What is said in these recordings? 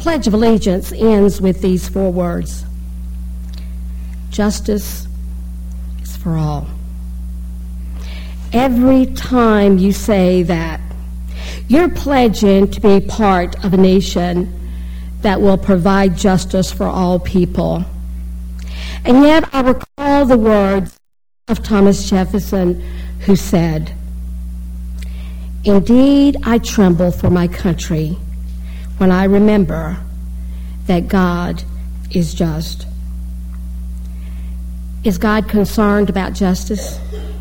Pledge of Allegiance ends with these 4 words: justice is for all. Every time you say that, you're pledging to be part of a nation that will provide justice for all people. And yet I recall the words of Thomas Jefferson, who said, "Indeed, I tremble for my country when I remember that God is just." Is God concerned about justice?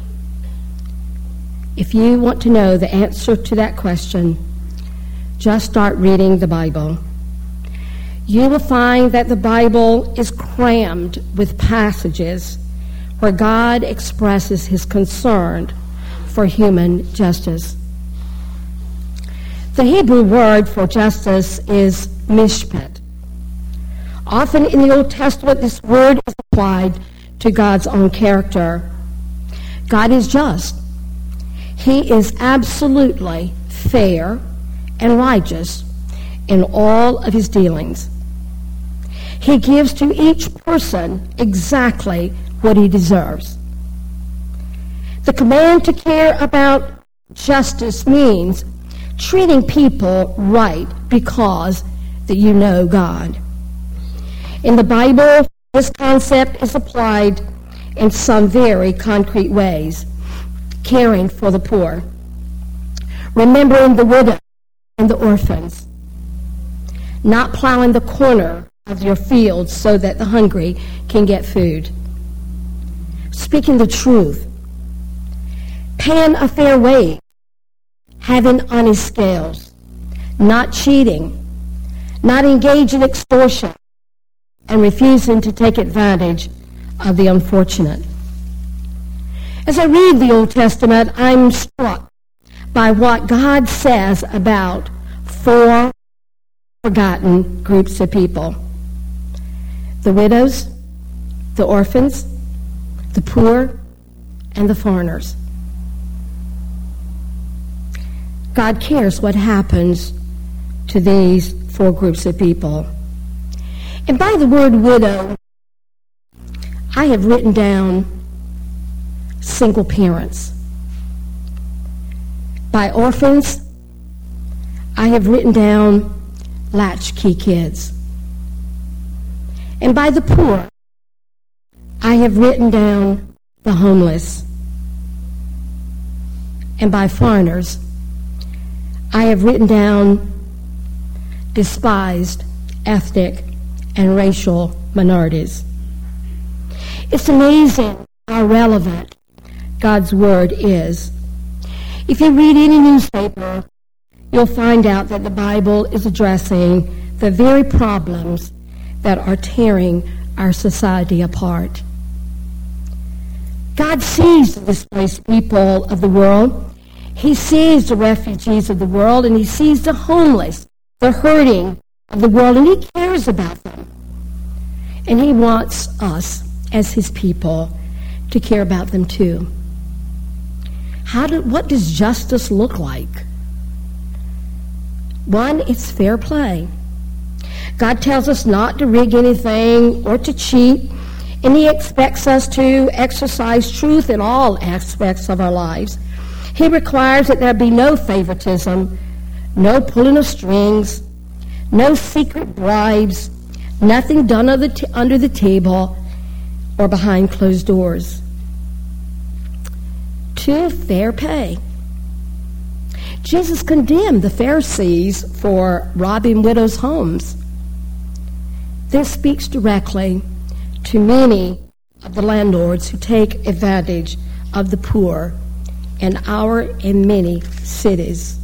If you want to know the answer to that question, just start reading the Bible. You will find that the Bible is crammed with passages where God expresses his concern for human justice. The Hebrew word for justice is mishpat. Often in the Old Testament, this word is applied to God's own character. God is just. He is absolutely fair and righteous in all of his dealings. He gives to each person exactly what he deserves. The command to care about justice means treating people right because that you know God. In the Bible, this concept is applied in some very concrete ways. Caring for the poor, remembering the widow and the orphans, not plowing the corner of your fields so that the hungry can get food, speaking the truth, paying a fair wage, having honest scales, not cheating, not engaging in extortion, and refusing to take advantage of the unfortunate. As I read the Old Testament, I'm struck by what God says about 4 forgotten groups of people: the widows, the orphans, the poor, and the foreigners. God cares what happens to these 4 groups of people. And by the word widow, I have written down single parents. By orphans, I have written down latchkey kids. And by the poor, I have written down the homeless. And by foreigners, I have written down despised ethnic and racial minorities. It's amazing how relevant God's word is. If you read any newspaper, you'll find out that the Bible is addressing the very problems that are tearing our society apart. God sees the displaced people of the world. He sees the refugees of the world, and he sees the homeless, the hurting of the world, and he cares about them. And he wants us, as his people, to care about them too. What does justice look like? 1, it's fair play. God tells us not to rig anything or to cheat, and he expects us to exercise truth in all aspects of our lives. He requires that there be no favoritism, no pulling of strings, no secret bribes, nothing done under the table or behind closed doors. 2, fair pay. Jesus condemned the Pharisees for robbing widows' homes. This speaks directly to many of the landlords who take advantage of the poor in our and many cities.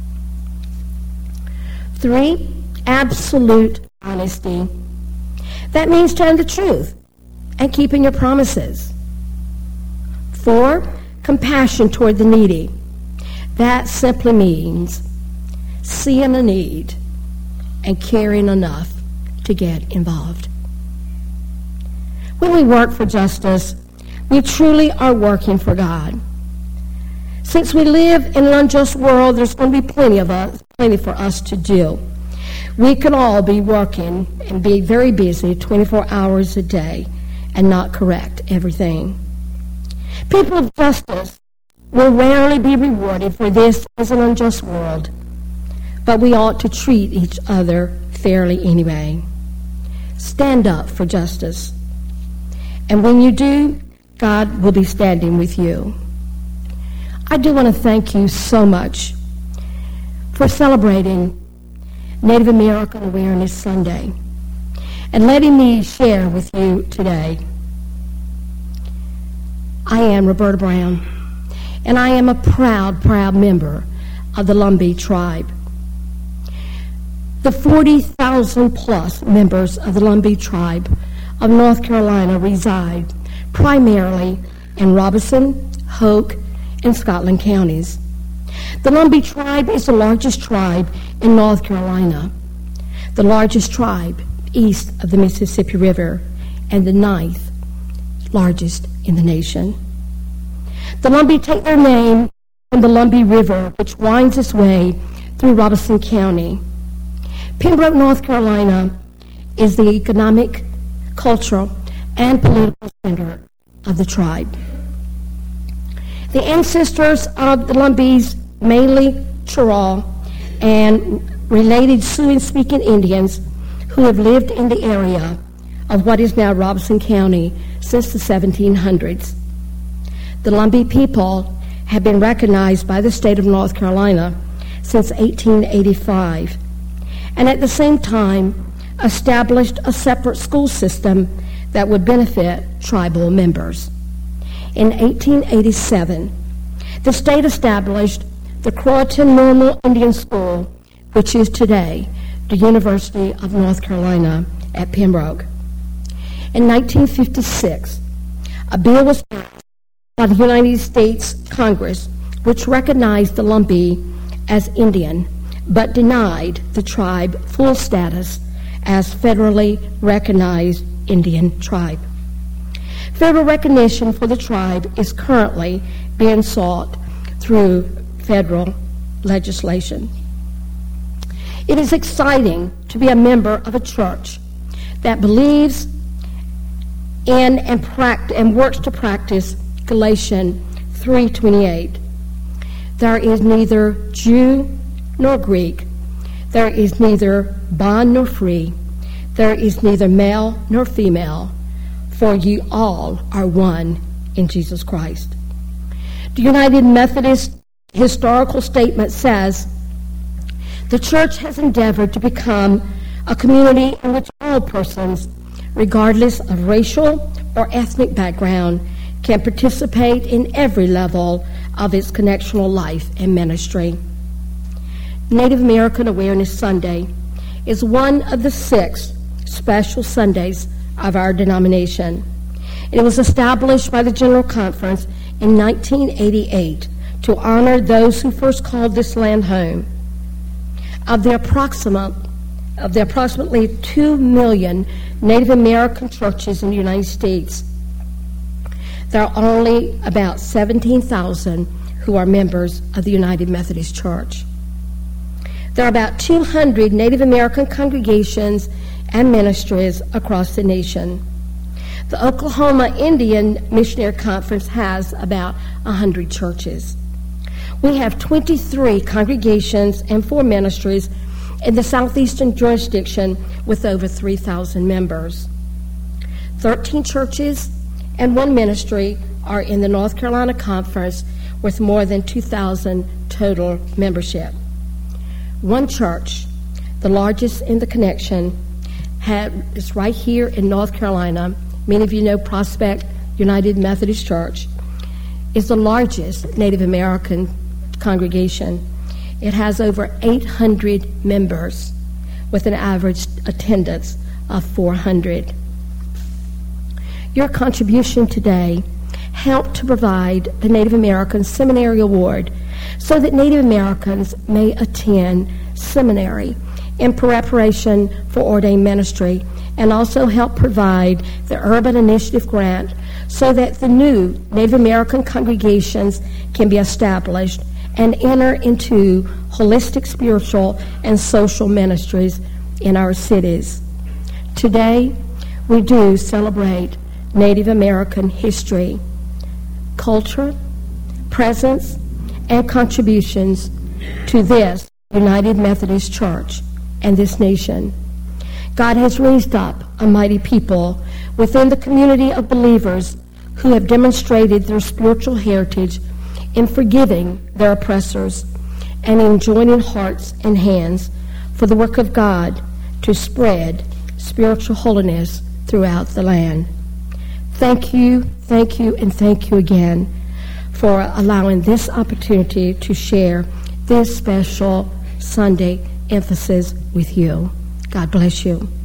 3, absolute honesty. That means telling the truth and keeping your promises. 4, compassion toward the needy. That simply means seeing a need and caring enough to get involved. When we work for justice, we truly are working for God. Since we live in an unjust world, there's going to be plenty for us to do. We could all be working and be very busy 24 hours a day and not correct everything. People of justice will rarely be rewarded, for this is an unjust world, but we ought to treat each other fairly anyway. Stand up for justice, and when you do, God will be standing with you. I do want to thank you so much for celebrating Native American Awareness Sunday and letting me share with you today. I am Roberta Brown, and I am a proud member of the Lumbee tribe. The 40,000 plus members of the Lumbee tribe of North Carolina reside primarily in Robeson, Hoke, and Scotland counties. The Lumbee tribe is the largest tribe in North Carolina, the largest tribe east of the Mississippi River, and the 9th largest in the nation. The Lumbee take their name from the Lumbee River, which winds its way through Robeson County. Pembroke, North Carolina is the economic, cultural, and political center of the tribe. The ancestors of the Lumbees, mainly Cheraw, and related Siouan-speaking Indians who have lived in the area of what is now Robeson County since the 1700s. The Lumbee people have been recognized by the state of North Carolina since 1885, and at the same time established a separate school system that would benefit tribal members. In 1887, the state established the Croatan Normal Indian School, which is today the University of North Carolina at Pembroke. In 1956, a bill was passed by the United States Congress which recognized the Lumbee as Indian, but denied the tribe full status as federally recognized Indian tribe. Federal recognition for the tribe is currently being sought through federal legislation. It is exciting to be a member of a church that believes in and works to practice Galatians 3:28. There is neither Jew nor Greek. There is neither bond nor free. There is neither male nor female, for ye all are one in Jesus Christ. The United Methodist historical statement says, the church has endeavored to become a community in which all persons, regardless of racial or ethnic background, can participate in every level of its connectional life and ministry. Native American Awareness Sunday is one of the 6 special Sundays of our denomination. It was established by the General Conference in 1988 to honor those who first called this land home. Of the approximately 2 million Native American churches in the United States, there are only about 17,000 who are members of the United Methodist Church. There are about 200 Native American congregations and ministries across the nation. The Oklahoma Indian Missionary Conference has about 100 churches. We have 23 congregations and 4 ministries in the southeastern jurisdiction with over 3,000 members. 13 churches and 1 ministry are in the North Carolina Conference with more than 2,000 total membership. 1 church, the largest in the connection, is right here in North Carolina. Many of you know Prospect United Methodist Church is the largest Native American congregation. It has over 800 members with an average attendance of 400. Your contribution today helped to provide the Native American Seminary Award so that Native Americans may attend seminary in preparation for ordained ministry, and also help provide the Urban Initiative Grant so that the new Native American congregations can be established and enter into holistic spiritual and social ministries in our cities. Today, we do celebrate Native American history, culture, presence, and contributions to this United Methodist Church and this nation. God has raised up a mighty people within the community of believers who have demonstrated their spiritual heritage in forgiving their oppressors and in joining hearts and hands for the work of God to spread spiritual holiness throughout the land. Thank you, and thank you again for allowing this opportunity to share this special Sunday emphasis with you. God bless you.